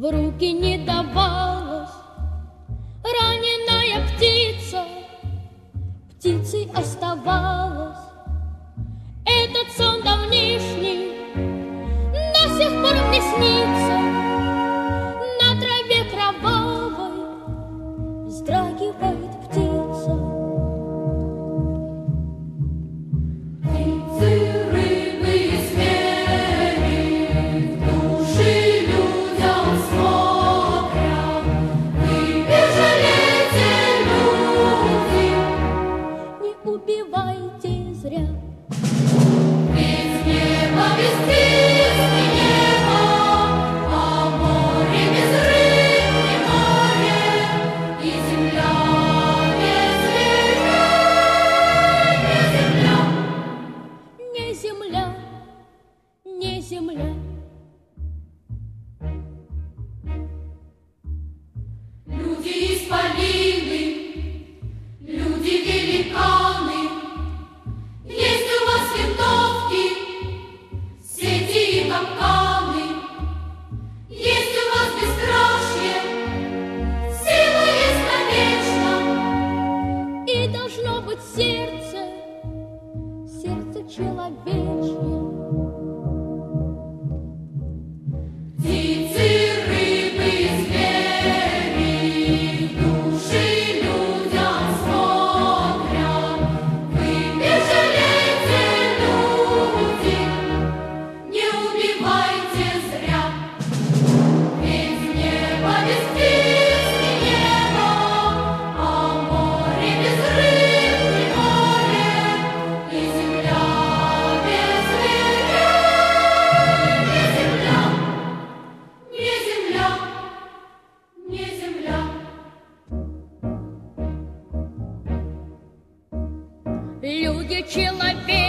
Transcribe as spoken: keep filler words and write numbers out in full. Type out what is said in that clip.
руки не давалась. Раненая птица птицей оставалась. Этот сон давнишний до сих пор мне снится. На траве кровавой вздрагивает птица. Птицы, рыбы и звери в души людям смотрят. Вы не жалейте, люди, Не убивайте зря. ведь небо без песни небо, а море без рыб не море, и земля без зверей не земля. Не земля, не земля. Люди исполины, люди великаны, есть у вас винтовки, сети и капканы, есть у вас бесстрашие, сила есть навечно. И должно быть сердце, сердце человечье. Птицы, рыбы и звери в души людям смотрят. Вы не жалейте, люди, не убивайте зря. Ведь небо без песни небо, а море без рыб не море, и земля без зверей не земля. Не земля, не земля. Люди человечьи